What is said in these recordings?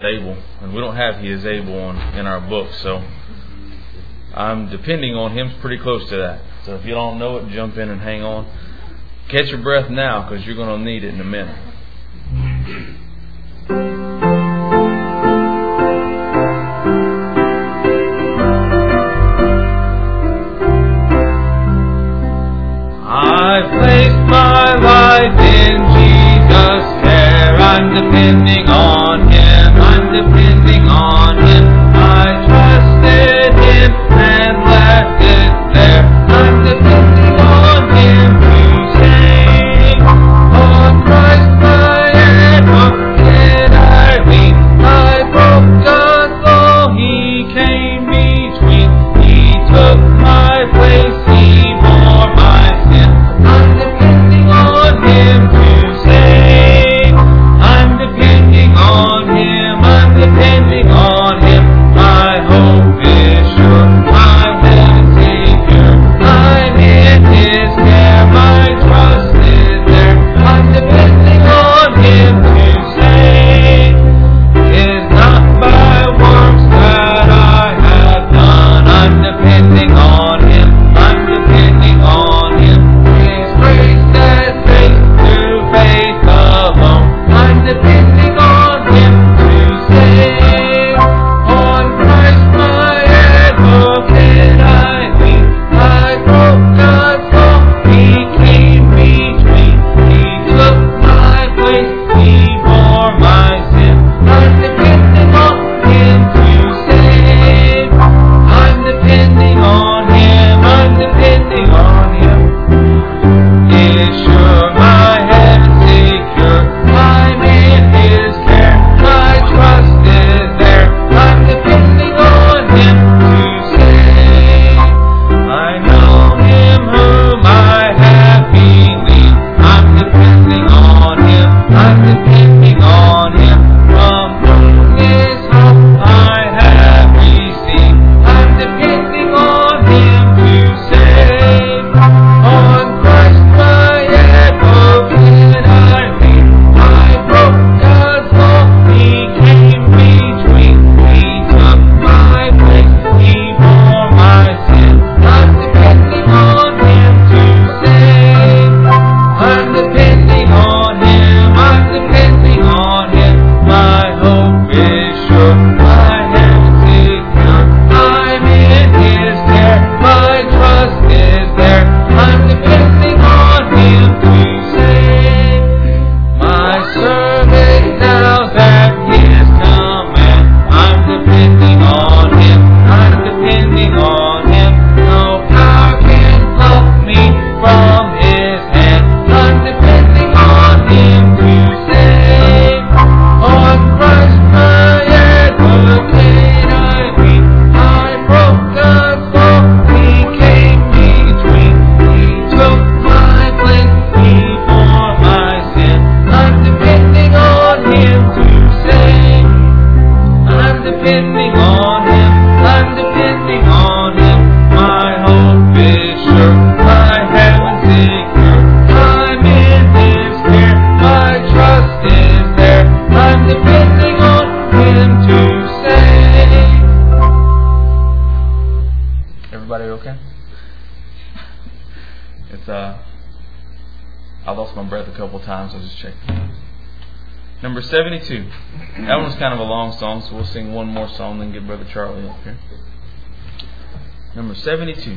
able, and we don't have He is able in our book, so I'm depending on Him pretty close to that. So if you don't know it, jump in and hang on. Catch your breath now, because you're going to need it in a minute. I've placed my life in Jesus' care. I'm depending on Him. I'm depending on Him. I trusted Him and left it there. I'm depending on Him to save. On Christ my advocate I lean. I broke God's law. He came between. He took my place. He bore my sin. I'm depending on Him to save. I'm depending on Him. I'm depending on Him. My hope is sure. My heaven's Savior. I'm in His care. My trust is there. I'm depending on Him to save. It's not by works that I have done. I'm depending on Him. I'm depending on Him. His grace that saves through faith alone. I'm depending on Him to save. On Christ my advocate I lean. I broke God's law. He came between. He took my place. He bore my sin. I'm depending on Him to save. I'm depending on Him. I'm depending on Him. Is sure my heaven's Savior. I'm in His care. My trust is there. I'm depending on Him to save. I know Him whom I have believed. I'm depending on Him. I'm depending on Him. From whom His hope I have received. I'm depending on Him to save. On Christ my advocate I lean. I broke God's law. He came between. He took my place. He bore my sin. I'm depending on Him to save. I'm depending on Him. I'm depending on Him. My hope is sure. My heaven's Savior. I'm in His care. My trust is there. I'm depending on Him to save. My service now that He is command. I'm depending on Him. I'm depending on Him. No power can pluck me from His hand. I'm depending on Him to save. On Christ my advocate I lean. I broke God's law. He came between. He took my place. He bore my sin. I'm depending on Him to save. I'm depending on Him. I'm depending on Him. My hope is sure. My heaven's Savior. I'm in His care. My trust is there. I'm depending on Him to save. Everybody okay? It's I lost my breath a couple times. I was just checking. Number 72. That one's kind of a long song, so we'll sing one more song, then get Brother Charlie up here. Number 72.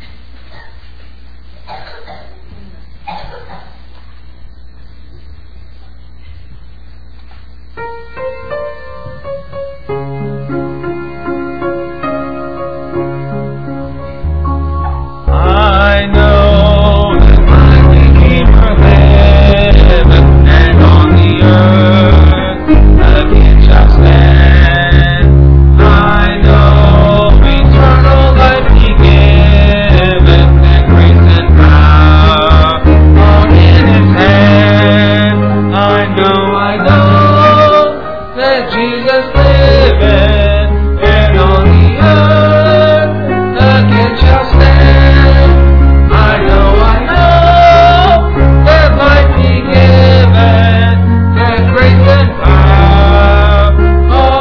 I know that my Redeemer liveth, and on the earth again shall stand. I know eternal life He giveth, and grace and power are in His hand. I know that Jesus liveth, and on the earth again shall stand. I know that life He given, that grace and power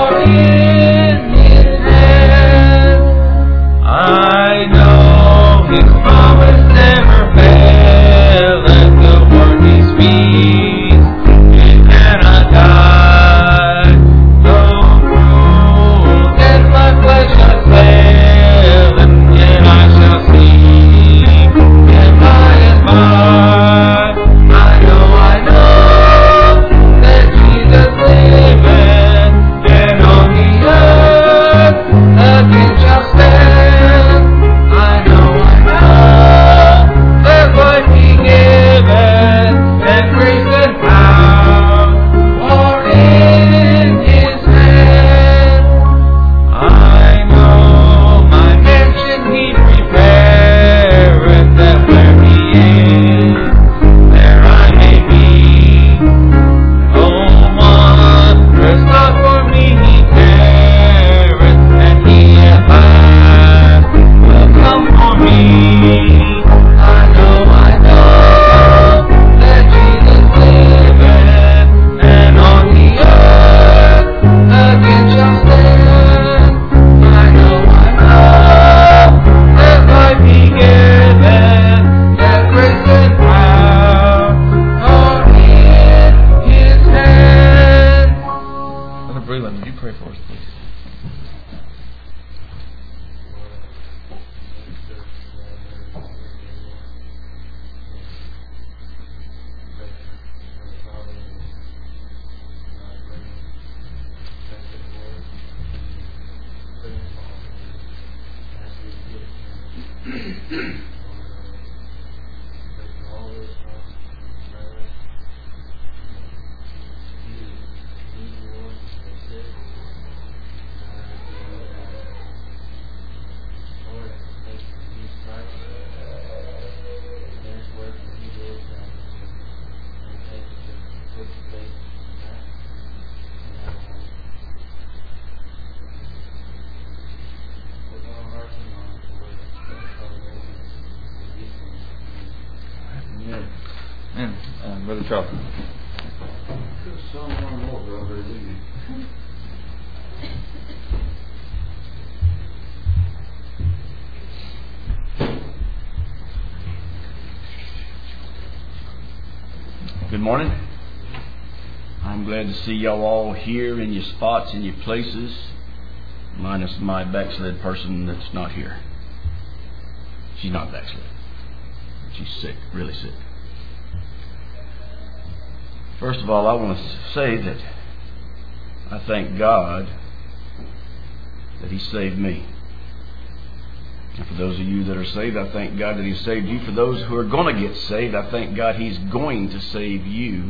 Freeland, would you pray for us, please? Brother Charles. Good morning. I'm glad to see y'all all here in your spots, in your places, minus my backslid person that's not here. She's not backslid. She's sick, really sick. First of all, I want to say that I thank God that He saved me. And for those of you that are saved, I thank God that He saved you. For those who are going to get saved, I thank God He's going to save you.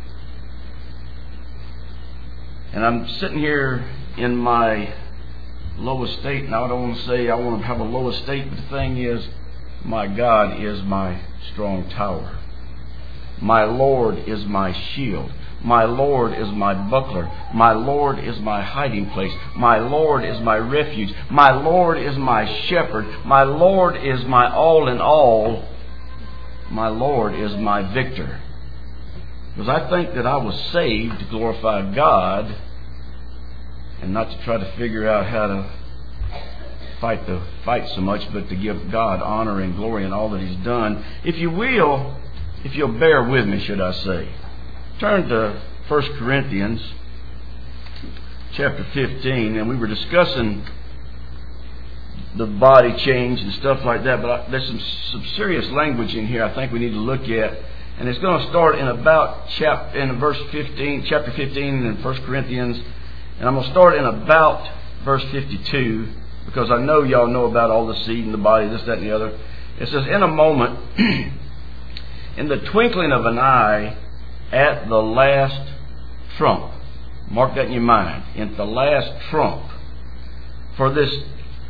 And I'm sitting here in my low estate. Now, I don't want to say I want to have a low estate, but the thing is, my God is my strong tower. My Lord is my shield. My Lord is my buckler. My Lord is my hiding place. My Lord is my refuge. My Lord is my shepherd. My Lord is my all in all. My Lord is my victor. Because I think that I was saved to glorify God and not to try to figure out how to fight the fight so much, but to give God honor and glory in all that He's done. If you'll bear with me, should I say. Turn to 1 Corinthians chapter 15, and we were discussing the body change and stuff like that, but there's some serious language in here I think we need to look at, and it's going to start in about verse 15, chapter 15 in 1 Corinthians, and I'm going to start in about verse 52, because I know y'all know about all the seed and the body, this, that, and the other. It says, in a moment, in the twinkling of an eye, at the last trump. Mark that in your mind. At the last trump. For the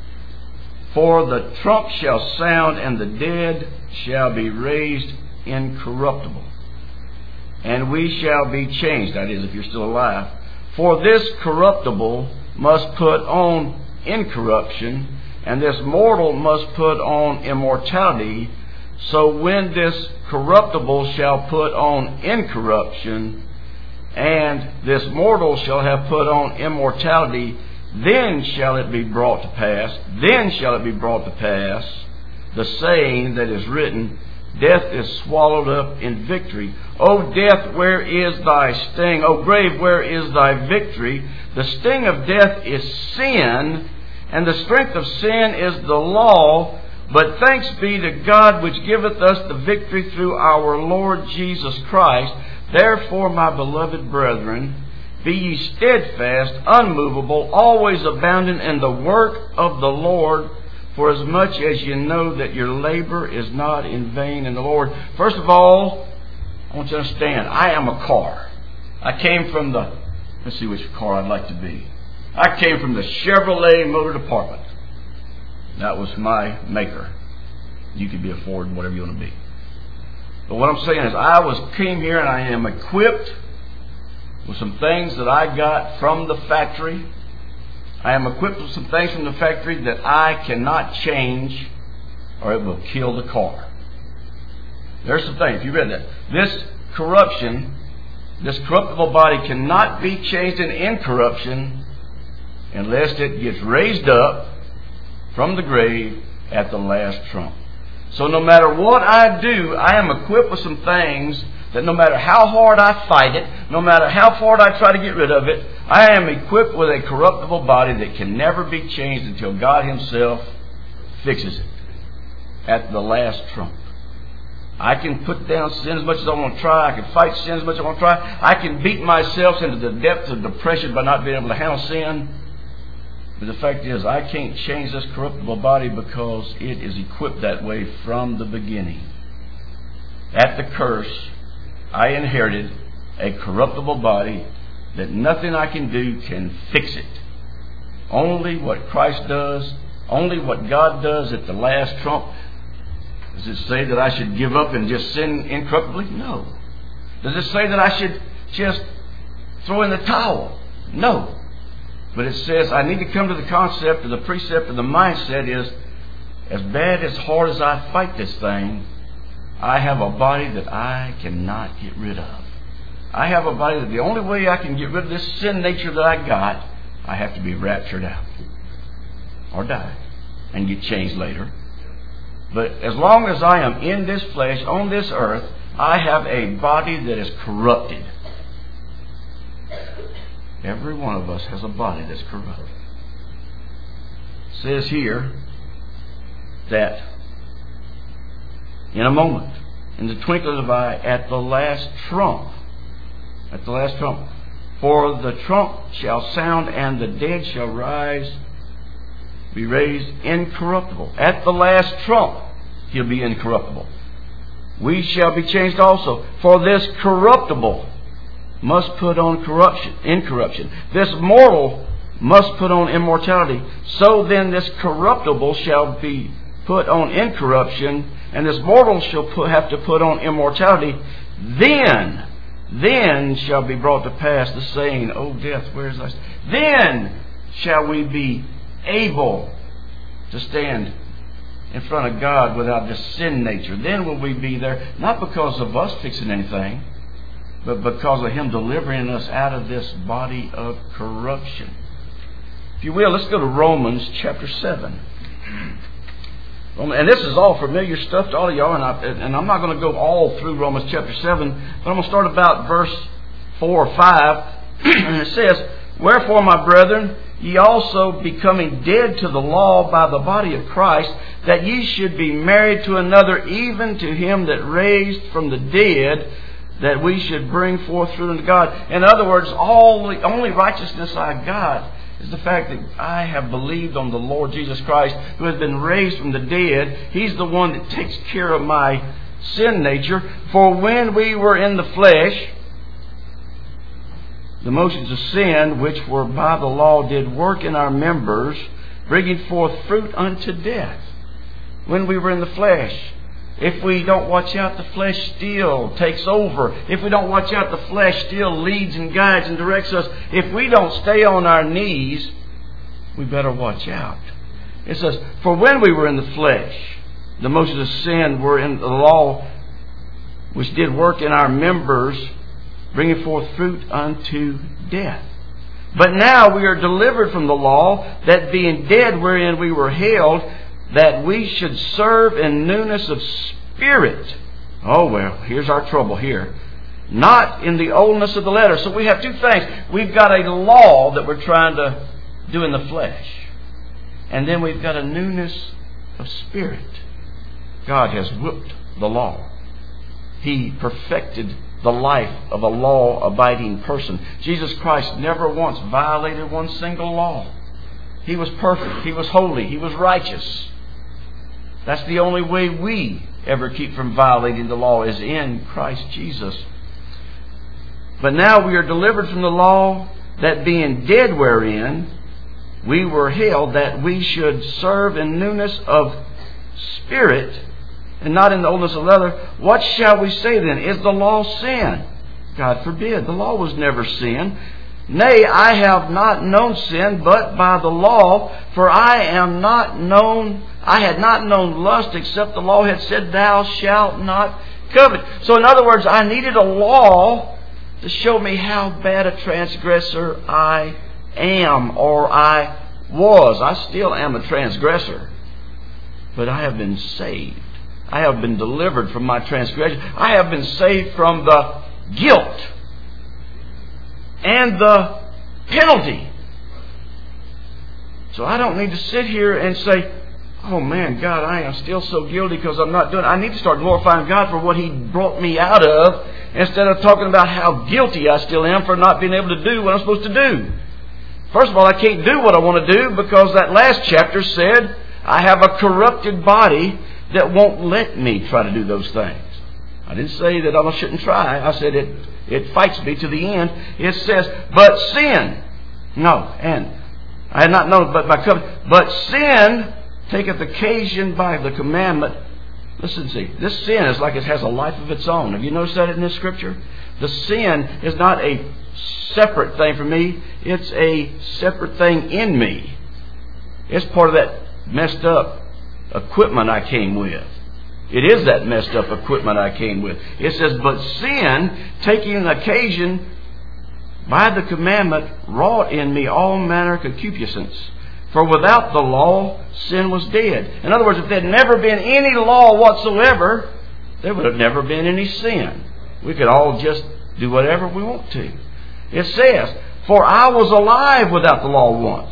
trump shall sound, and the dead shall be raised incorruptible. And we shall be changed. That is, if you're still alive. For this corruptible must put on incorruption, and this mortal must put on immortality. So when this corruptible shall put on incorruption, and this mortal shall have put on immortality, then shall it be brought to pass, the saying that is written, death is swallowed up in victory. O death, where is thy sting? O grave, where is thy victory? The sting of death is sin, and the strength of sin is the law. But thanks be to God which giveth us the victory through our Lord Jesus Christ. Therefore, my beloved brethren, be ye steadfast, unmovable, always abounding in the work of the Lord, for as much as you know that your labor is not in vain in the Lord. First of all, I want you to understand, I am a car. I came from let's see which car I'd like to be. I came from the Chevrolet motor department. That was my maker. You could be a Ford, whatever you want to be. But what I'm saying is came here and I am equipped with some things that I got from the factory. I am equipped with some things from the factory that I cannot change, or it will kill the car. There's some things. You read that. This corruptible body cannot be changed in incorruption unless it gets raised up from the grave at the last trump. So no matter what I do, I am equipped with some things that no matter how hard I fight it, no matter how far I try to get rid of it, I am equipped with a corruptible body that can never be changed until God Himself fixes it at the last trump. I can put down sin as much as I want to try. I can fight sin as much as I want to try. I can beat myself into the depths of depression by not being able to handle sin. But the fact is, I can't change this corruptible body because it is equipped that way from the beginning. At the curse, I inherited a corruptible body that nothing I can do can fix it. Only what Christ does, only what God does at the last trump. Does it say that I should give up and just sin incorruptibly? No. Does it say that I should just throw in the towel? No. But it says I need to come to the concept or the precept or the mindset is, as bad as hard as I fight this thing, I have a body that I cannot get rid of. I have a body that the only way I can get rid of this sin nature that I got, I have to be raptured out or die and get changed later. But as long as I am in this flesh, on this earth, I have a body that is corrupted. Every one of us has a body that's corrupted. It says here that in a moment, in the twinkling of an eye, at the last trump, for the trump shall sound and the dead shall rise, be raised incorruptible. At the last trump, he'll be incorruptible. We shall be changed also. For this corruptible must put on incorruption. This mortal must put on immortality. So then this corruptible shall be put on incorruption, and this mortal shall have to put on immortality. Then shall be brought to pass the saying, O death, where is thy sting? Then shall we be able to stand in front of God without this sin nature. Then will we be there, not because of us fixing anything, but because of Him delivering us out of this body of corruption. If you will, let's go to Romans chapter 7. And this is all familiar stuff to all of y'all, and I'm not going to go all through Romans chapter 7, but I'm going to start about verse 4 or 5. And it says, Wherefore, my brethren, ye also becoming dead to the law by the body of Christ, that ye should be married to another, even to Him that raised from the dead, that we should bring forth fruit unto God. In other words, the only righteousness I got is the fact that I have believed on the Lord Jesus Christ, who has been raised from the dead. He's the one that takes care of my sin nature. For when we were in the flesh, the motions of sin, which were by the law, did work in our members, bringing forth fruit unto death. When we were in the flesh. If we don't watch out, the flesh still takes over. If we don't watch out, the flesh still leads and guides and directs us. If we don't stay on our knees, we better watch out. It says, For when we were in the flesh, the motions of sin were in the law, which did work in our members, bringing forth fruit unto death. But now we are delivered from the law, that being dead wherein we were held, that we should serve in newness of spirit. Oh, well, here's our trouble here. Not in the oldness of the letter. So we have two things. We've got a law that we're trying to do in the flesh. And then we've got a newness of spirit. God has whipped the law. He perfected the life of a law-abiding person. Jesus Christ never once violated one single law. He was perfect. He was holy. He was righteous. That's the only way we ever keep from violating the law, is in Christ Jesus. But now we are delivered from the law, that being dead wherein we were held, that we should serve in newness of spirit, and not in the oldness of leather. What shall we say then? Is the law sin? God forbid. The law was never sin. Nay, I have not known sin but by the law, for I had not known lust, except the law had said, Thou shalt not covet. So in other words, I needed a law to show me how bad a transgressor I am, or I was. I still am a transgressor. But I have been saved. I have been delivered from my transgression. I have been saved from the guilt and the penalty. So I don't need to sit here and say, oh man, God, I am still so guilty because I'm not doing it. I need to start glorifying God for what He brought me out of, instead of talking about how guilty I still am for not being able to do what I'm supposed to do. First of all, I can't do what I want to do because that last chapter said I have a corrupted body that won't let me try to do those things. I didn't say that I shouldn't try. I said it fights me to the end. It says, but sin. No, and I had not known but by covenant. But sin taketh occasion by the commandment. Listen, see, this sin is like it has a life of its own. Have you noticed that in this scripture? The sin is not a separate thing from me. It's a separate thing in me. It's part of that messed up equipment I came with. It is that messed up equipment I came with. It says, but sin, taking an occasion by the commandment, wrought in me all manner of concupiscence. For without the law, sin was dead. In other words, if there had never been any law whatsoever, there would have never been any sin. We could all just do whatever we want to. It says, for I was alive without the law once.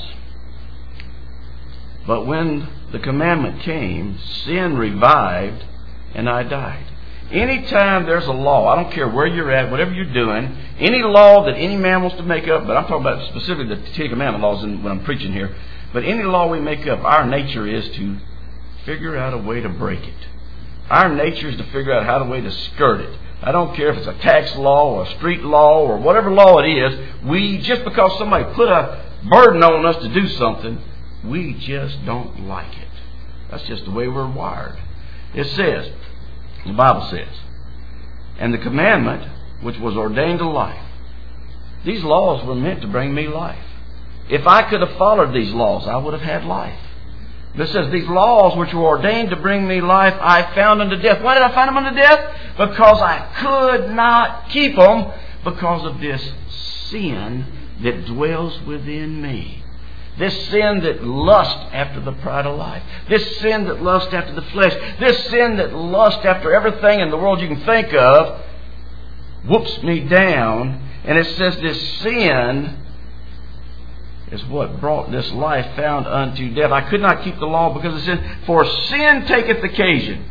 But when the commandment came, sin revived, and I died. Anytime there's a law, I don't care where you're at, whatever you're doing, any law that any man wants to make up, but I'm talking about specifically the Ten Commandment laws when I'm preaching here, but any law we make up, our nature is to figure out a way to break it. Our nature is to figure out how to way to skirt it. I don't care if it's a tax law or a street law or whatever law it is, just because somebody put a burden on us to do something, we just don't like it. That's just the way we're wired. It says, the Bible says, and the commandment which was ordained to life. These laws were meant to bring me life. If I could have followed these laws, I would have had life. This says, these laws which were ordained to bring me life, I found unto death. Why did I find them unto death? Because I could not keep them because of this sin that dwells within me. This sin that lusts after the pride of life. This sin that lusts after the flesh. This sin that lusts after everything in the world you can think of whoops me down. And it says this sin is what brought this life found unto death. I could not keep the law because of sin. For sin taketh occasion.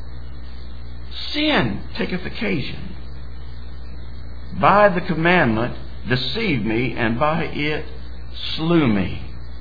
Sin taketh occasion. By the commandment deceived me, and by it slew me.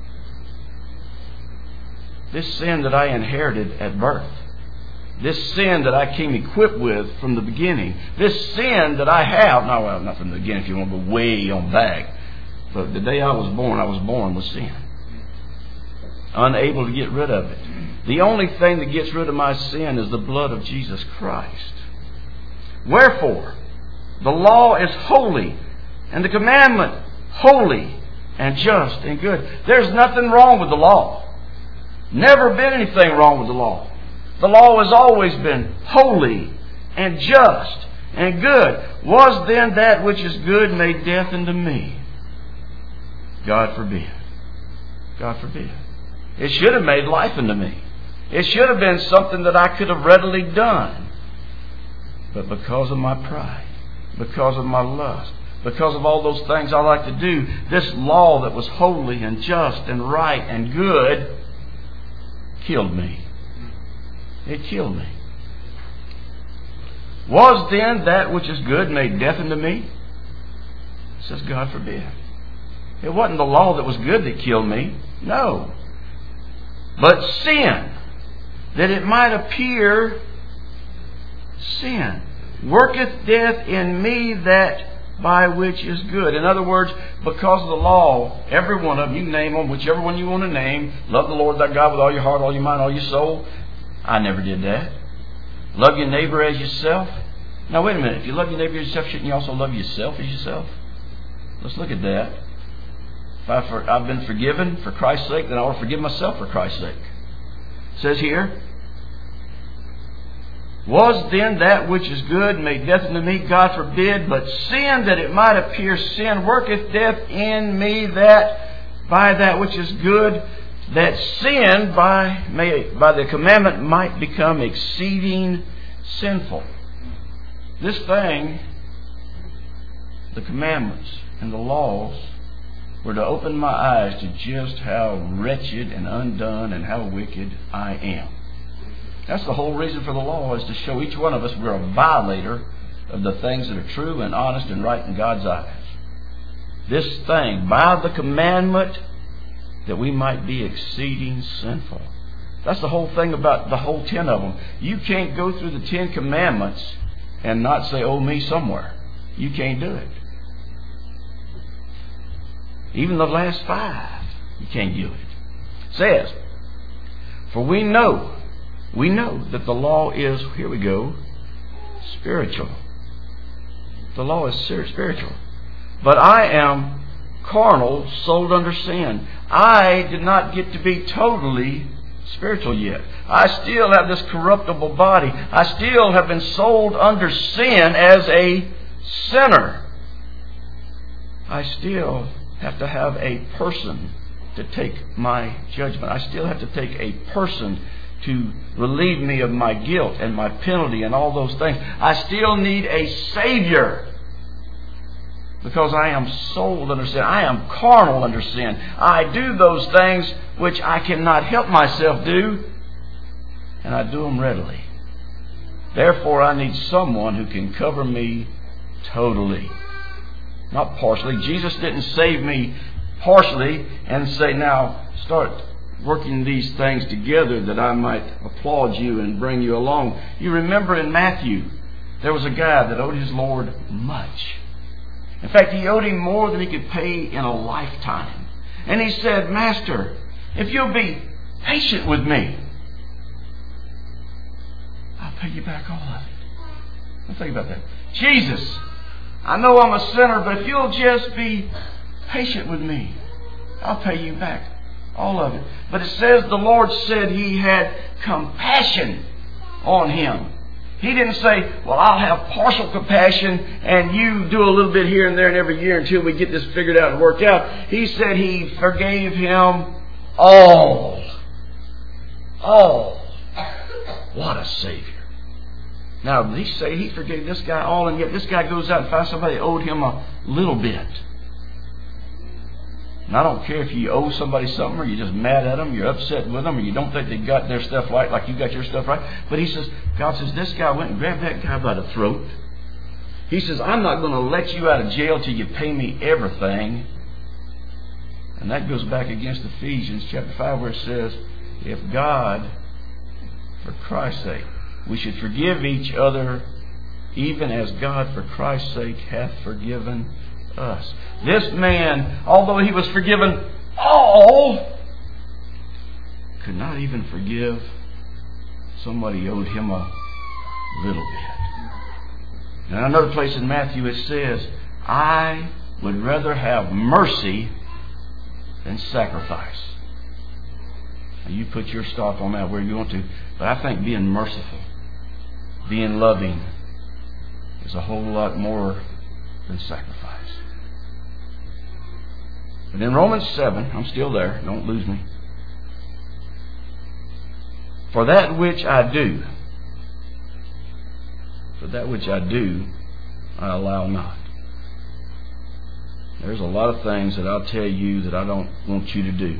This sin that I inherited at birth, this sin that I came equipped with from the beginning, this sin that I have, well, not from the beginning if you want to go way on back, but the day I was born with sin. Unable to get rid of it. The only thing that gets rid of my sin is the blood of Jesus Christ. Wherefore, the law is holy, and the commandment holy and just and good. There's nothing wrong with the law. Never been anything wrong with the law. The law has always been holy and just and good. Was then that which is good made death unto me? God forbid. God forbid. It should have made life unto me. It should have been something that I could have readily done. But because of my pride, because of my lust, because of all those things I like to do, this law that was holy and just and right and good killed me. It killed me. Was then that which is good made death unto me? It says, God forbid. It wasn't the law that was good that killed me. No. But sin, that it might appear sin, worketh death in me that by which is good. In other words, because of the law, every one of them, you name them, whichever one you want to name, love the Lord thy God with all your heart, all your mind, all your soul. I never did that. Love your neighbor as yourself. Now wait a minute, if you love your neighbor as yourself, shouldn't you also love yourself as yourself? Let's look at that. If I've been forgiven for Christ's sake, then I ought to forgive myself for Christ's sake. It says here, was then that which is good made death unto me? God forbid. But sin, that it might appear sin, worketh death in me that by that which is good, that sin by the commandment might become exceeding sinful. This thing, the commandments, and the laws were to open my eyes to just how wretched and undone and how wicked I am. That's the whole reason for the law, is to show each one of us we're a violator of the things that are true and honest and right in God's eyes. This thing, by the commandment, that we might be exceeding sinful. That's the whole thing about the whole 10 of them. You can't go through the 10 commandments and not say, oh, me somewhere. You can't do it. Even the last 5, you can't do it. It says, for we know that the law is, here we go, spiritual. The law is spiritual. But I am carnal, sold under sin. I did not get to be totally spiritual yet. I still have this corruptible body. I still have been sold under sin as a sinner. I still have to have a person to take my judgment. I still have to take a person to relieve me of my guilt and my penalty and all those things. I still need a Savior, because I am sold under sin. I am carnal under sin. I do those things which I cannot help myself do, and I do them readily. Therefore, I need someone who can cover me totally, not partially. Jesus didn't save me partially and say, now start working these things together that I might applaud you and bring you along. You remember in Matthew, there was a guy that owed his Lord much. In fact, he owed him more than he could pay in a lifetime. And he said, Master, if you'll be patient with me, I'll pay you back all of it. Now think about that. Jesus, I know I'm a sinner, but if you'll just be patient with me, I'll pay you back all of it. But it says the Lord said He had compassion on him. He didn't say, well, I'll have partial compassion and you do a little bit here and there and every year until we get this figured out and worked out. He said He forgave him all. All. What a Savior. Now, He say He forgave this guy all, and yet this guy goes out and finds somebody that owed him a little bit. And I don't care if you owe somebody something, or you're just mad at them, you're upset with them, or you don't think they got their stuff right like you got your stuff right. But He says, God says, this guy went and grabbed that guy by the throat. He says, I'm not going to let you out of jail till you pay me everything. And that goes back against Ephesians chapter 5, where it says, if God, for Christ's sake, we should forgive each other, even as God for Christ's sake hath forgiven us. This man, although he was forgiven all, could not even forgive somebody owed him a little bit. Now, another place in Matthew it says, I would rather have mercy than sacrifice. Now, you put your stock on that where you want to, but I think being merciful, being loving, is a whole lot more than sacrifice. But in Romans 7, I'm still there, don't lose me. For that which I do, I allow not. There's a lot of things that I'll tell you that I don't want you to do.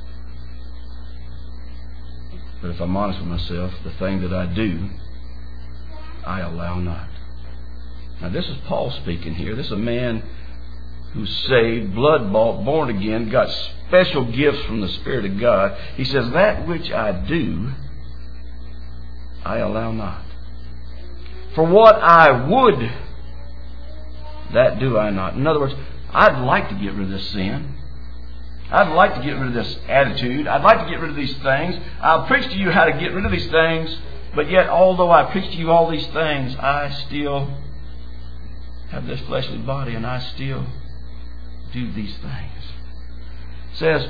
But if I'm honest with myself, the thing that I do, I allow not. Now, this is Paul speaking here. This is a man who's saved, blood-bought, born again, got special gifts from the Spirit of God. He says, that which I do, I allow not. For what I would, that do I not. In other words, I'd like to get rid of this sin. I'd like to get rid of this attitude. I'd like to get rid of these things. I'll preach to you how to get rid of these things. But yet, although I preach to you all these things, I still have this fleshly body, and I still do these things. It says,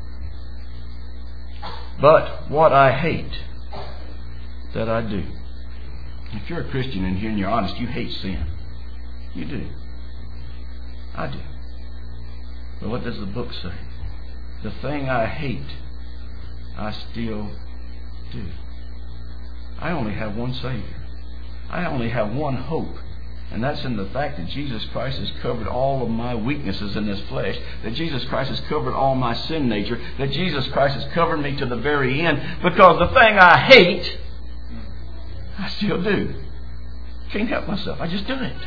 but what I hate, that I do. If you're a Christian in here and you're honest, you hate sin. You do. I do. But what does the book say? The thing I hate, I still do. I only have one Savior. I only have one hope And that's in the fact that Jesus Christ has covered all of my weaknesses in this flesh, that Jesus Christ has covered all my sin nature, that Jesus Christ has covered me to the very end, because the thing I hate, I still do. Can't help myself. I just do it. It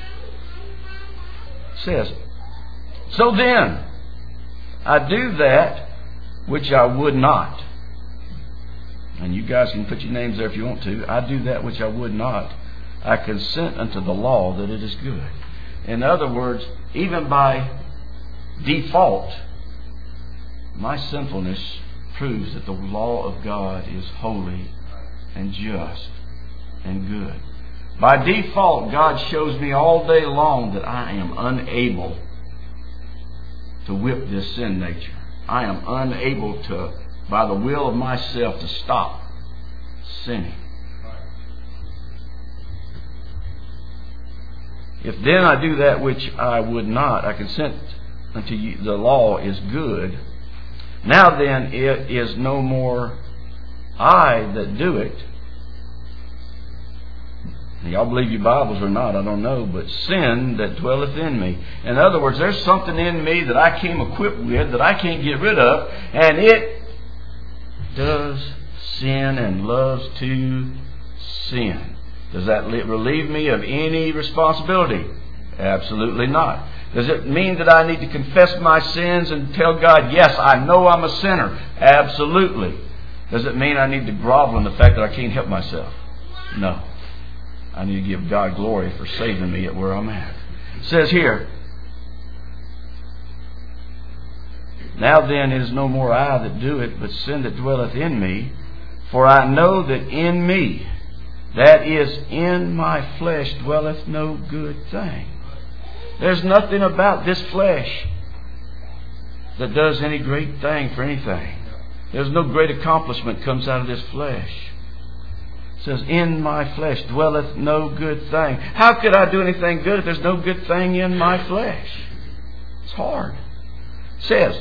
says, so then, I do that which I would not. And you guys can put your names there if you want to. I do that which I would not. I consent unto the law that it is good. In other words, even by default, my sinfulness proves that the law of God is holy and just and good. By default, God shows me all day long that I am unable to whip this sin nature. I am unable to, by the will of myself, to stop sinning. If then I do that which I would not, I consent unto you, the law is good. Now then, it is no more I that do it. Y'all believe your Bibles or not, I don't know, but sin that dwelleth in me. In other words, there's something in me that I came equipped with, that I can't get rid of, and it does sin and loves to sin. Does that relieve me of any responsibility? Absolutely not. Does it mean that I need to confess my sins and tell God, yes, I know I'm a sinner? Absolutely. Does it mean I need to grovel in the fact that I can't help myself? No. I need to give God glory for saving me at where I'm at. It says here, now then it is no more I that do it, but sin that dwelleth in me. For I know that in me, that is, in my flesh, dwelleth no good thing. There's nothing about this flesh that does any great thing for anything. There's no great accomplishment comes out of this flesh. It says, in my flesh dwelleth no good thing. How could I do anything good if there's no good thing in my flesh? It's hard. It says,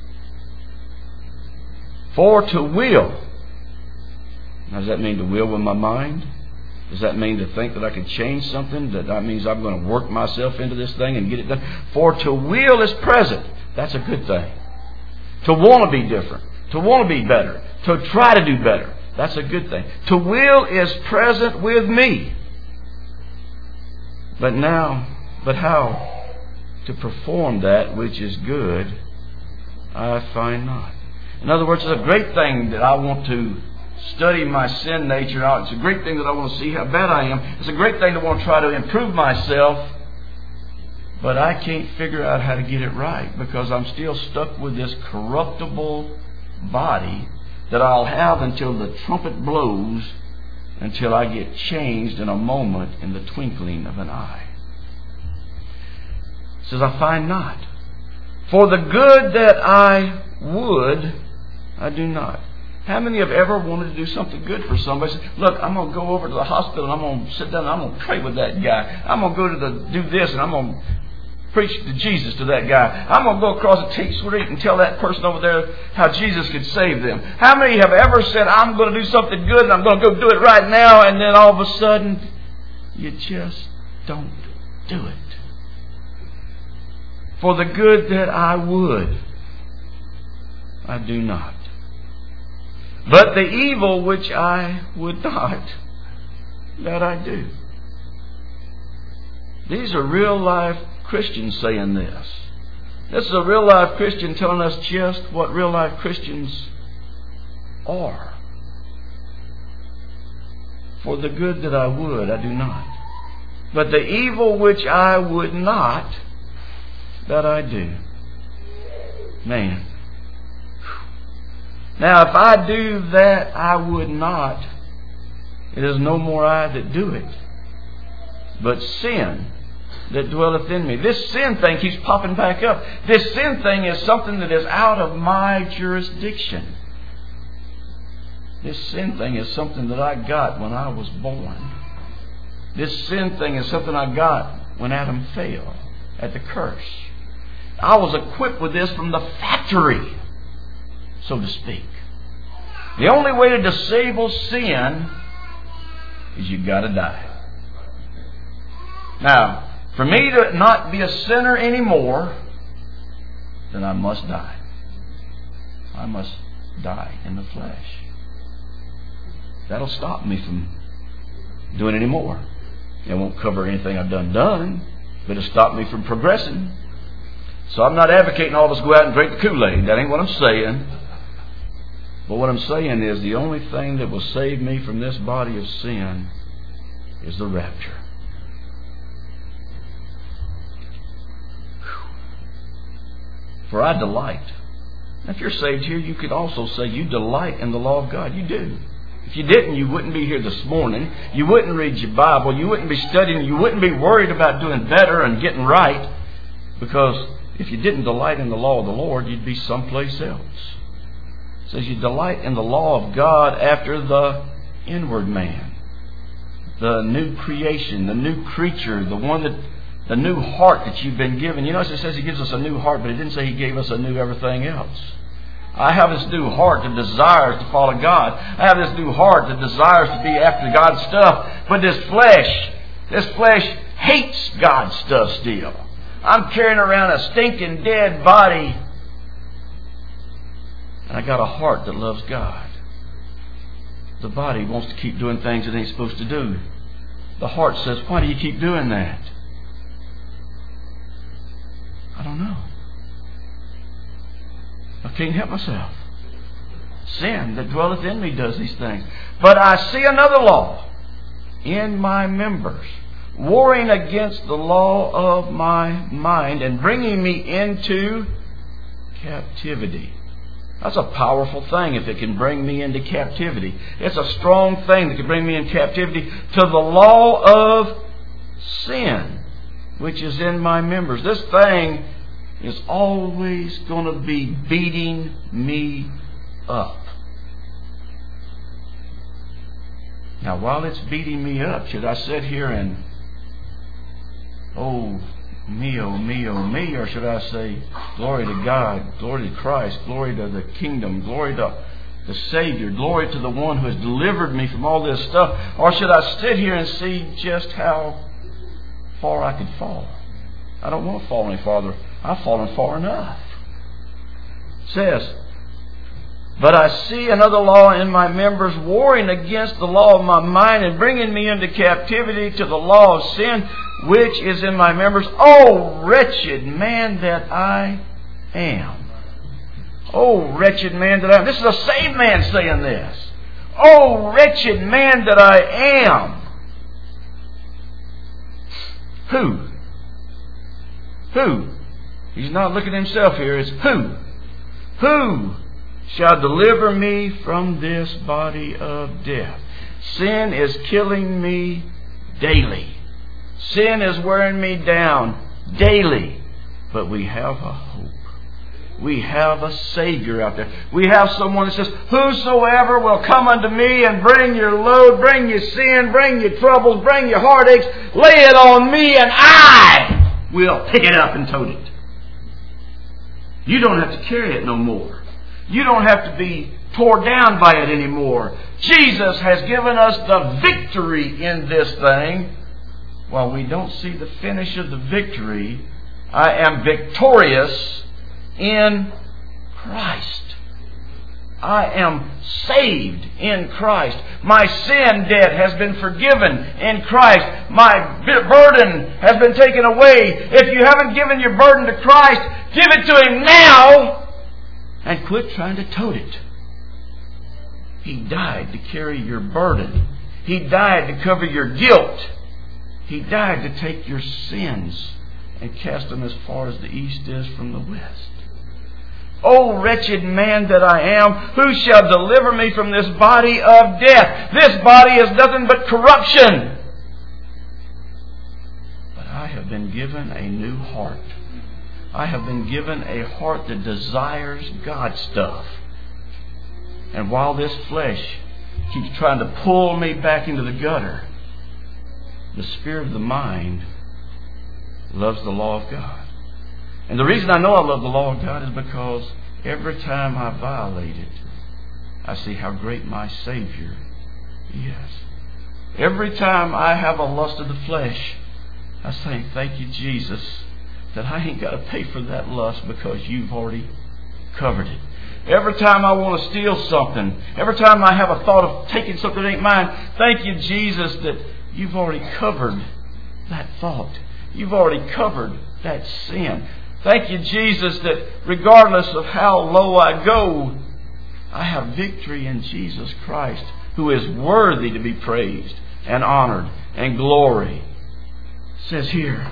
for to will. Now, does that mean to will with my mind? Does that mean to think that I can change something? That means I'm going to work myself into this thing and get it done? For to will is present. That's a good thing. To want to be different. To want to be better. To try to do better. That's a good thing. To will is present with me. But how to perform that which is good, I find not. In other words, it's a great thing that I want to study my sin nature out. It's a great thing that I want to see how bad I am. It's a great thing to want to try to improve myself. But I can't figure out how to get it right because I'm still stuck with this corruptible body that I'll have until the trumpet blows, until I get changed in a moment, in the twinkling of an eye. It says, I find not. For the good that I would, I do not. How many have ever wanted to do something good for somebody? Say, look, I'm going to go over to the hospital and I'm going to sit down and I'm going to pray with that guy. I'm going to go do this and I'm going to preach to Jesus to that guy. I'm going to go across the T Street and tell that person over there how Jesus could save them. How many have ever said, I'm going to do something good and I'm going to go do it right now, and then all of a sudden you just don't do it? For the good that I would, I do not. But the evil which I would not, that I do. These are real life Christians saying this. This is a real life Christian telling us just what real life Christians are. For the good that I would, I do not. But the evil which I would not, that I do. Man. Now, if I do that I would not, it is no more I that do it, but sin that dwelleth in me. This sin thing keeps popping back up. This sin thing is something that is out of my jurisdiction. This sin thing is something that I got when I was born. This sin thing is something I got when Adam fell at the curse. I was equipped with this from the factory, so to speak. The only way to disable sin is you've got to die. Now, for me to not be a sinner anymore, then I must die. I must die in the flesh. That'll stop me from doing any more. It won't cover anything I've done, but it'll stop me from progressing. So I'm not advocating all of us go out and drink the Kool-Aid. That ain't what I'm saying. But what I'm saying is the only thing that will save me from this body of sin is the rapture. For I delight. If you're saved here, you could also say you delight in the law of God. You do. If you didn't, you wouldn't be here this morning. You wouldn't read your Bible. You wouldn't be studying. You wouldn't be worried about doing better and getting right. Because if you didn't delight in the law of the Lord, you'd be someplace else. It says you delight in the law of God after the inward man. The new creation, the new creature, the new heart that you've been given. You notice it says He gives us a new heart, but it didn't say He gave us a new everything else. I have this new heart that desires to follow God. I have this new heart that desires to be after God's stuff. But this flesh hates God's stuff still. I'm carrying around a stinking dead body. And I got a heart that loves God. The body wants to keep doing things it ain't supposed to do. The heart says, why do you keep doing that? I don't know. I can't help myself. Sin that dwelleth in me does these things. But I see another law in my members, warring against the law of my mind and bringing me into captivity. That's a powerful thing if it can bring me into captivity. It's a strong thing that can bring me in captivity to the law of sin, which is in my members. This thing is always going to be beating me up. Now, while it's beating me up, should I sit here and, oh me, or should I say, glory to God, glory to Christ, glory to the kingdom, glory to the Savior, glory to the one who has delivered me from all this stuff? Or should I sit here and see just how far I could fall? I don't want to fall any farther. I've fallen far enough. It says, but I see another law in my members, warring against the law of my mind and bringing me into captivity to the law of sin, which is in my members. Oh, wretched man that I am. Oh, wretched man that I am. This is a saved man saying this. Oh, wretched man that I am. Who? Who? He's not looking at himself here. It's who? Who shall deliver me from this body of death? Sin is killing me daily. Sin is wearing me down daily. But we have a hope. We have a Savior out there. We have someone that says, whosoever will come unto me and bring your load, bring your sin, bring your troubles, bring your heartaches, lay it on me and I will pick it up and tote it. You don't have to carry it no more. You don't have to be tore down by it anymore. Jesus has given us the victory in this thing. While we don't see the finish of the victory, I am victorious in Christ. I am saved in Christ. My sin debt has been forgiven in Christ. My burden has been taken away. If you haven't given your burden to Christ, give it to Him now and quit trying to tote it. He died to carry your burden. He died to cover your guilt. He died to take your sins and cast them as far as the east is from the west. O wretched man that I am, who shall deliver me from this body of death? This body is nothing but corruption. But I have been given a new heart. I have been given a heart that desires God's stuff. And while this flesh keeps trying to pull me back into the gutter, the spirit of the mind loves the law of God. And the reason I know I love the law of God is because every time I violate it, I see how great my Savior is. Every time I have a lust of the flesh, I say, thank you, Jesus, that I ain't got to pay for that lust because you've already covered it. Every time I want to steal something, every time I have a thought of taking something that ain't mine, thank you, Jesus, that you've already covered that thought. You've already covered that sin. Thank you, Jesus, that regardless of how low I go, I have victory in Jesus Christ, who is worthy to be praised and honored and glory. It says here,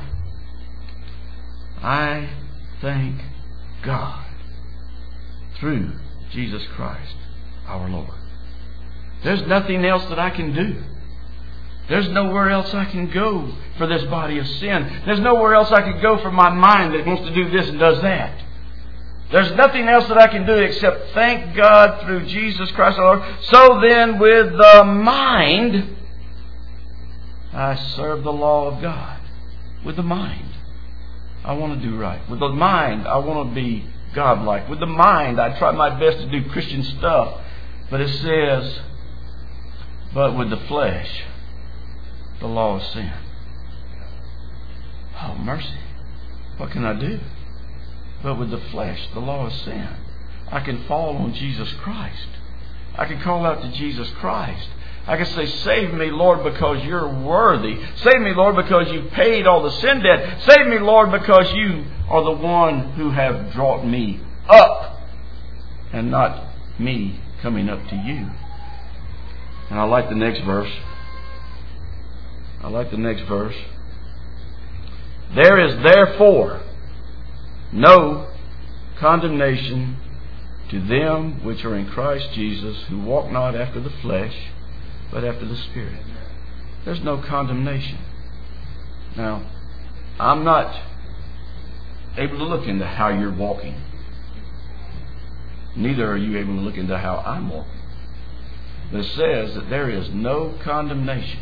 I thank God through Jesus Christ, our Lord. There's nothing else that I can do. There's nowhere else I can go for this body of sin. There's nowhere else I can go for my mind that wants to do this and does that. There's nothing else that I can do except thank God through Jesus Christ our Lord. So then, with the mind, I serve the law of God. With the mind, I want to do right. With the mind, I want to be godlike. With the mind, I try my best to do Christian stuff. But it says, but with the flesh, the law of sin. Oh, mercy. What can I do? But with the flesh, the law of sin. I can fall on Jesus Christ. I can call out to Jesus Christ. I can say, save me, Lord, because you're worthy. Save me, Lord, because you've paid all the sin debt. Save me, Lord, because you are the one who have brought me up and not me coming up to you. And I like the next verse. There is therefore no condemnation to them which are in Christ Jesus, who walk not after the flesh, but after the Spirit. There's no condemnation. Now, I'm not able to look into how you're walking. Neither are you able to look into how I'm walking. But it says that there is no condemnation.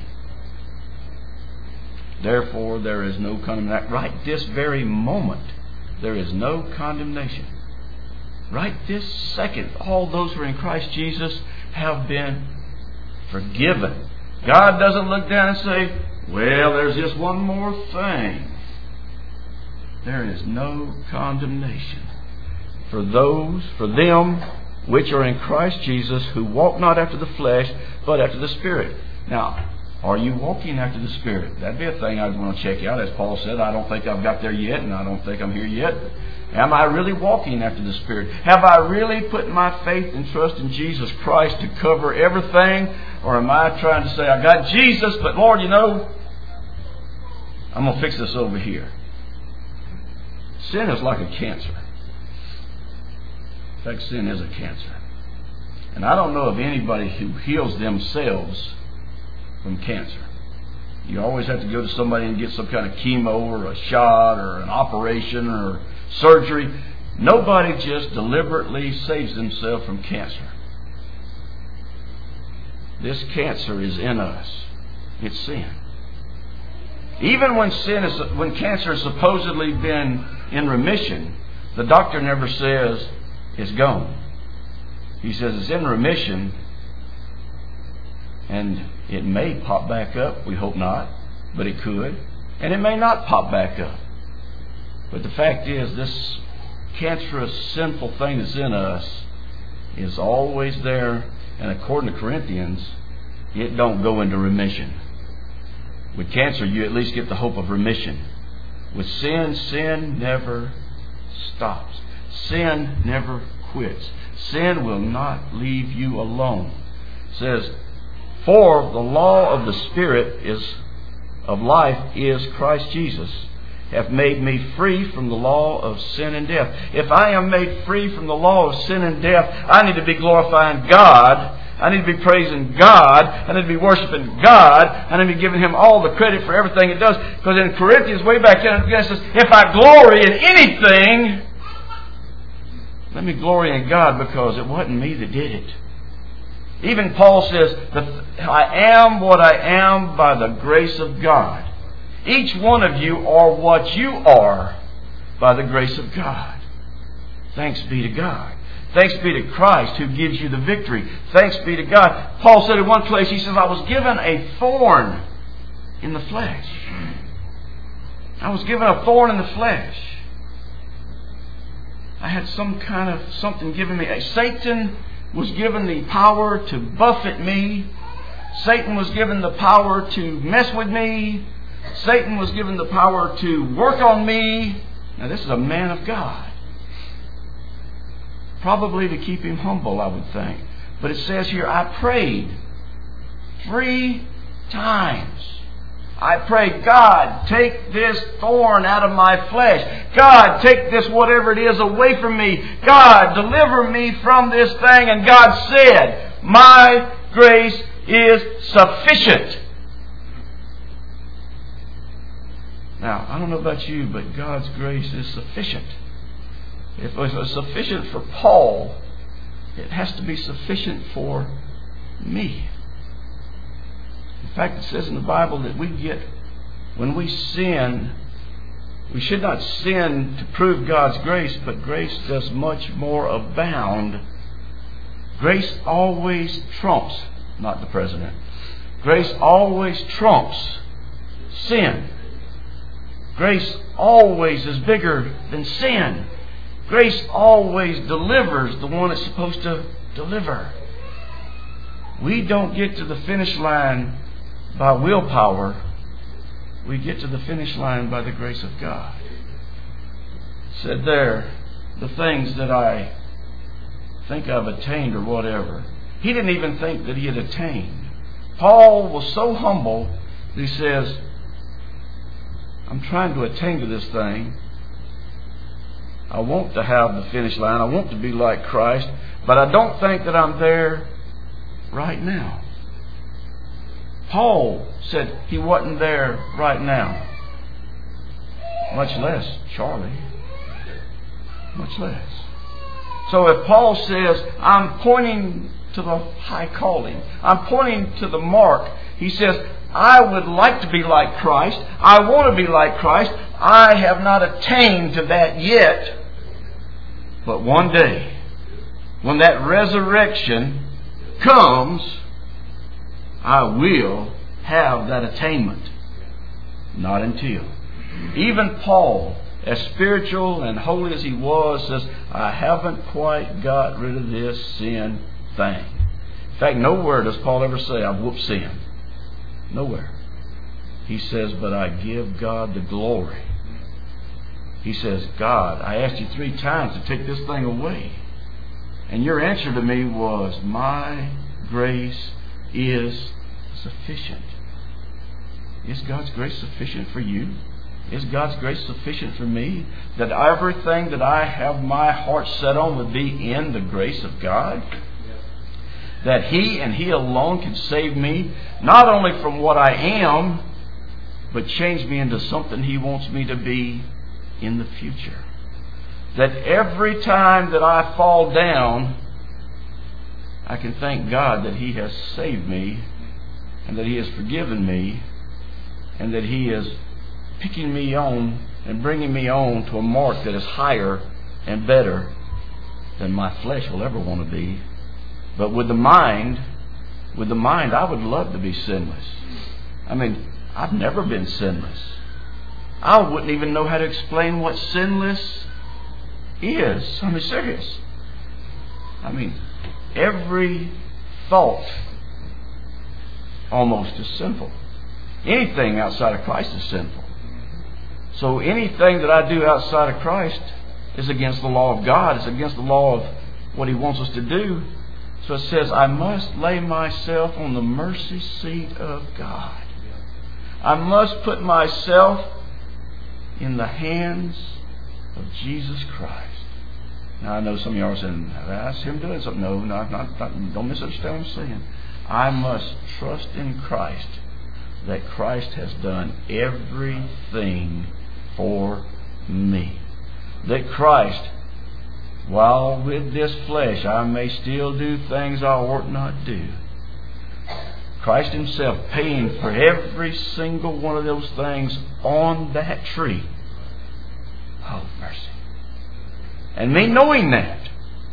Therefore, there is no condemnation. Right this very moment, there is no condemnation. Right this second, all those who are in Christ Jesus have been forgiven. God doesn't look down and say, well, there's just one more thing. There is no condemnation for them which are in Christ Jesus, who walk not after the flesh, but after the Spirit. Now, are you walking after the Spirit? That'd be a thing I'd want to check out. As Paul said, I don't think I've got there yet, and I don't think I'm here yet. Am I really walking after the Spirit? Have I really put my faith and trust in Jesus Christ to cover everything? Or am I trying to say, I got Jesus, but Lord, I'm going to fix this over here. Sin is like a cancer. In fact, sin is a cancer. And I don't know of anybody who heals themselves from cancer. You always have to go to somebody and get some kind of chemo or a shot or an operation or surgery. Nobody just deliberately saves themselves from cancer. This cancer is in us. It's sin. Even when cancer has supposedly been in remission, the doctor never says it's gone. He says it's in remission, and it may pop back up. We hope not, but it could. And it may not pop back up. But the fact is, this cancerous, sinful thing that's in us is always there. And according to Corinthians, it don't go into remission. With cancer, you at least get the hope of remission. With sin, sin never stops. Sin never quits. Sin will not leave you alone. It says, for the law of the Spirit of life is Christ Jesus, hath made me free from the law of sin and death. If I am made free from the law of sin and death, I need to be glorifying God. I need to be praising God. I need to be worshiping God. I need to be giving Him all the credit for everything He does. Because in Corinthians, way back in, it says, if I glory in anything, let me glory in God, because it wasn't me that did it. Even Paul says that I am what I am by the grace of God. Each one of you are what you are by the grace of God. Thanks be to God. Thanks be to Christ who gives you the victory. Thanks be to God. Paul said in one place, he says, I was given a thorn in the flesh. I was given a thorn in the flesh. I had some kind of something given me. Satan was given the power to buffet me. Satan was given the power to mess with me. Satan was given the power to work on me. Now this is a man of God. Probably to keep him humble, I would think. But it says here, I prayed 3 times. I prayed, God, take this thorn out of my flesh. God, take this whatever it is away from me. God, deliver me from this thing. And God said, my grace is sufficient. Now, I don't know about you, but God's grace is sufficient. If it was sufficient for Paul, it has to be sufficient for me. In fact, it says in the Bible that when we sin, we should not sin to prove God's grace, but grace does much more abound. Grace always trumps, not the president. Grace always trumps sin. Grace always is bigger than sin. Grace always delivers the one it's supposed to deliver. We don't get to the finish line by willpower. We get to the finish line by the grace of God. It said there, the things that I think I've attained or whatever. He didn't even think that he had attained. Paul was so humble that he says, I'm trying to attain to this thing. I want to have the finish line. I want to be like Christ. But I don't think that I'm there right now. Paul said he wasn't there right now. Much less Charlie. Much less. So if Paul says, I'm pointing to the high calling, I'm pointing to the mark, he says, I would like to be like Christ. I want to be like Christ. I have not attained to that yet. But one day, when that resurrection comes, I will have that attainment. Not until. Even Paul, as spiritual and holy as he was, says, I haven't quite got rid of this sin thing. In fact, nowhere does Paul ever say, I've whooped sin. Nowhere. He says, but I give God the glory. He says, God, I asked you 3 times to take this thing away. And your answer to me was, my grace is sufficient. Is God's grace sufficient for you? Is God's grace sufficient for me? That everything that I have my heart set on would be in the grace of God? That He and He alone can save me, not only from what I am, but change me into something He wants me to be in the future. That every time that I fall down, I can thank God that He has saved me, and that He has forgiven me, and that He is picking me on and bringing me on to a mark that is higher and better than my flesh will ever want to be. But with the mind, I would love to be sinless. I mean, I've never been sinless. I wouldn't even know how to explain what sinless is. I'm serious. I mean, every thought almost is sinful. Anything outside of Christ is sinful. So anything that I do outside of Christ is against the law of God. It's against the law of what He wants us to do. So it says, I must lay myself on the mercy seat of God. I must put myself in the hands of Jesus Christ. Now I know some of you are saying, that's Him doing something. No, not, don't misunderstand what I'm saying. I must trust in Christ, that Christ has done everything for me. That Christ, while with this flesh I may still do things I ought not do, Christ Himself paying for every single one of those things on that tree. Oh, mercy. And me knowing that,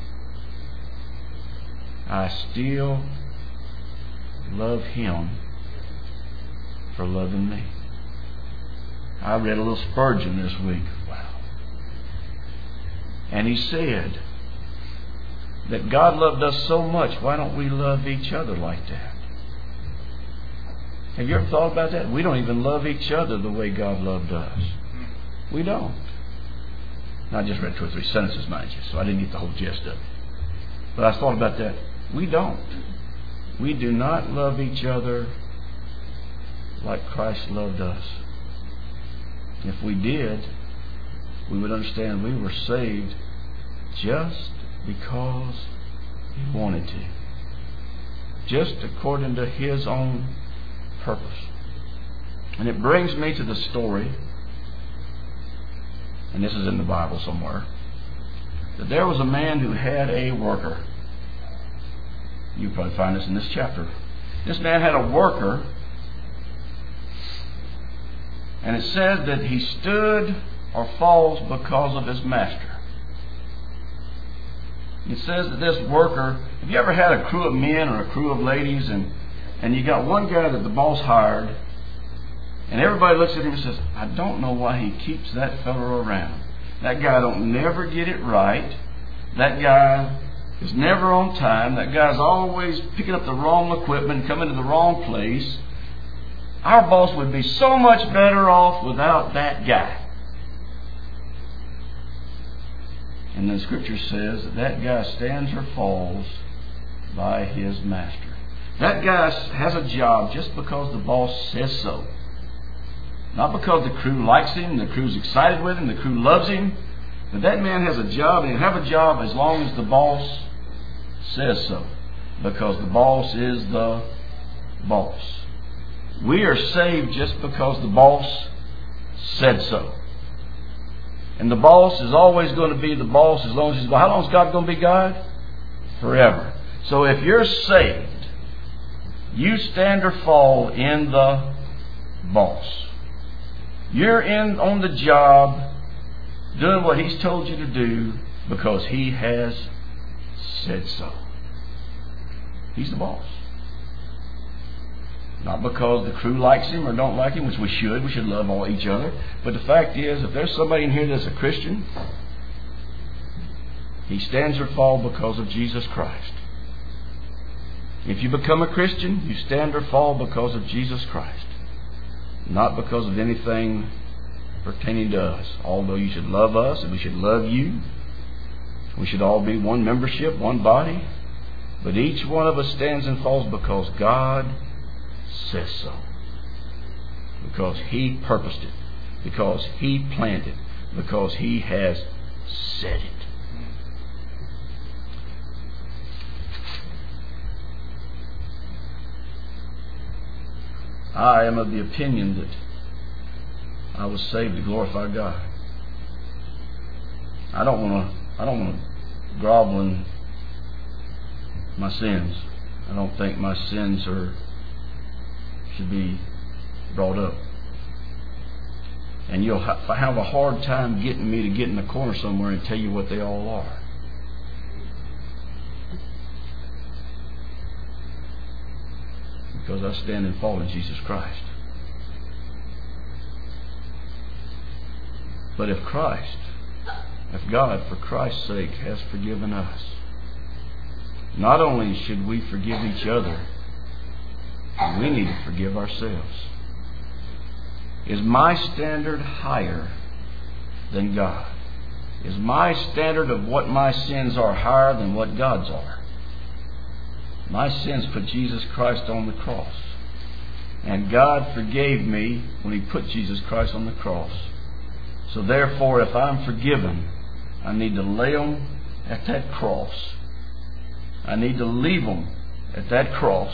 I still love Him for loving me. I read a little Spurgeon this week. Wow. And he said that God loved us so much, why don't we love each other like that? Have you ever thought about that? We don't even love each other the way God loved us. We don't. Now, I just read 2 or 3 sentences, mind you, so I didn't get the whole gist of it. But I thought about that. We don't. We do not love each other like Christ loved us. If we did, we would understand we were saved just because He wanted to. Just according to His own purpose. And it brings me to the story, and this is in the Bible somewhere, that there was a man who had a worker. You'll probably find this in this chapter. This man had a worker, and it says that he stood or falls because of his master. It says that this worker, have you ever had a crew of men or a crew of ladies, and you got one guy that the boss hired, and everybody looks at him and says, I don't know why he keeps that fellow around. That guy don't never get it right. That guy is never on time. That guy's always picking up the wrong equipment, coming to the wrong place. Our boss would be so much better off without that guy. And the Scripture says that that guy stands or falls by his master. That guy has a job just because the boss says so. Not because the crew likes him, the crew's excited with him, the crew loves him. But that man has a job, and he'll have a job as long as the boss says so. Because the boss is the boss. We are saved just because the boss said so. And the boss is always going to be the boss as long as he's God. How long is God going to be God? Forever. So if you're saved, you stand or fall in the boss. You're in on the job, doing what He's told you to do because He has said so. He's the boss. Not because the crew likes Him or don't like Him, which we should. We should love all each other. But the fact is, if there's somebody in here that's a Christian, he stands or falls because of Jesus Christ. If you become a Christian, you stand or fall because of Jesus Christ. Not because of anything pertaining to us. Although you should love us and we should love you. We should all be one membership, one body. But each one of us stands and falls because God says so. Because He purposed it. Because He planned it. Because He has said it. I am of the opinion that I was saved to glorify God. I don't want to grovel in my sins. I don't think my sins should be brought up. And you'll have a hard time getting me to get in a corner somewhere and tell you what they all are. Because I stand and fall in Jesus Christ. But if God, for Christ's sake, has forgiven us, not only should we forgive each other, we need to forgive ourselves. Is my standard higher than God? Is my standard of what my sins are higher than what God's are? My sins put Jesus Christ on the cross. And God forgave me when He put Jesus Christ on the cross. So therefore, if I'm forgiven, I need to lay them at that cross. I need to leave them at that cross.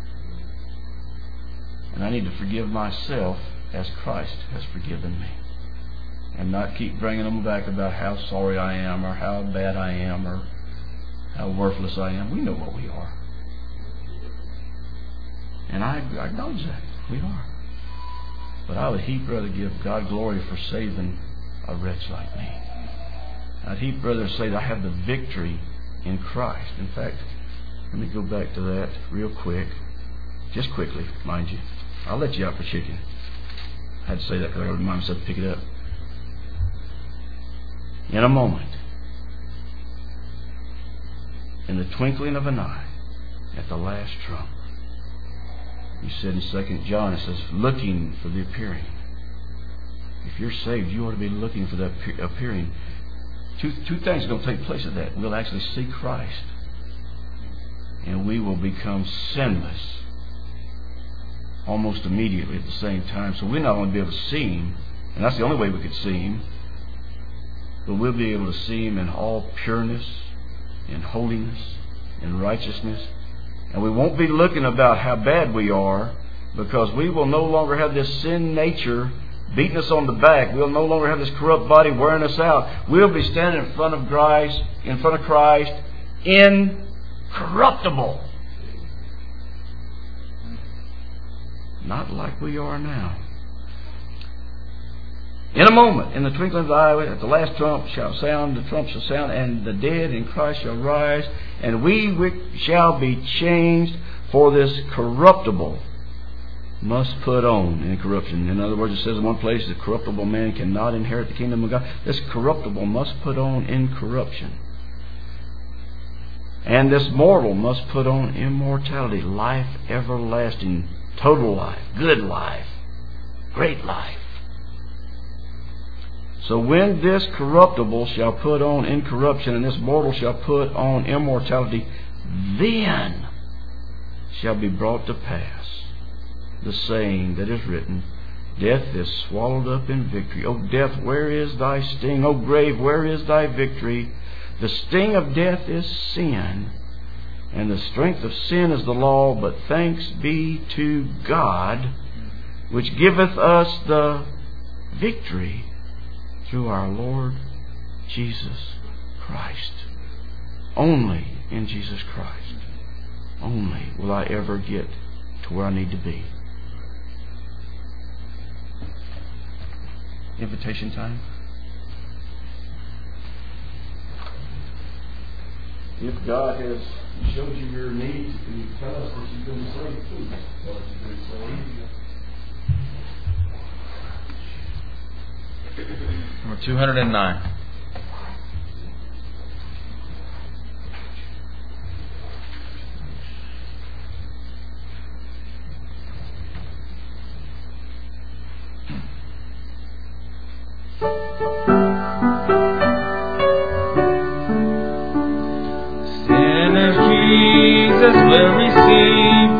And I need to forgive myself as Christ has forgiven me. And not keep bringing them back about how sorry I am or how bad I am or how worthless I am. We know what we are. And I acknowledge that. We are. But I would heap rather give God glory for saving a wretch like me. I'd heap rather say that I have the victory in Christ. In fact, let me go back to that real quick. Just quickly, mind you. I'll let you out for chicken. had to say that because I got to remind myself to pick it up. In a moment, in the twinkling of an eye, at the last trump. He said in 2 John, it says, looking for the appearing. If you're saved, you ought to be looking for that appearing. Two things are going to take place at that. We'll actually see Christ, and we will become sinless almost immediately at the same time. So we'll not only be able to see Him, and that's the only way we could see Him, but we'll be able to see Him in all pureness, in holiness, in righteousness. And we won't be looking about how bad we are, because we will no longer have this sin nature beating us on the back. We'll no longer have this corrupt body wearing us out. We'll be standing in front of Christ, incorruptible. Not like we are now. In a moment, in the twinkling of the eye, at the last trump shall sound, the trump shall sound, and the dead in Christ shall rise, and we shall be changed, for this corruptible must put on incorruption. In other words, it says in one place, the corruptible man cannot inherit the kingdom of God. This corruptible must put on incorruption. And this mortal must put on immortality, life everlasting, total life, good life, great life. So when this corruptible shall put on incorruption, and this mortal shall put on immortality, then shall be brought to pass the saying that is written, death is swallowed up in victory. O death, where is thy sting? O grave, where is thy victory? The sting of death is sin, and the strength of sin is the law. But thanks be to God, which giveth us the victory through our Lord Jesus Christ. Only in Jesus Christ, only will I ever get to where I need to be. Invitation time. If God has showed you your need, can you tell us that you've been saved? Please tell us you've been saved. Number 209. Sinners Jesus will receive.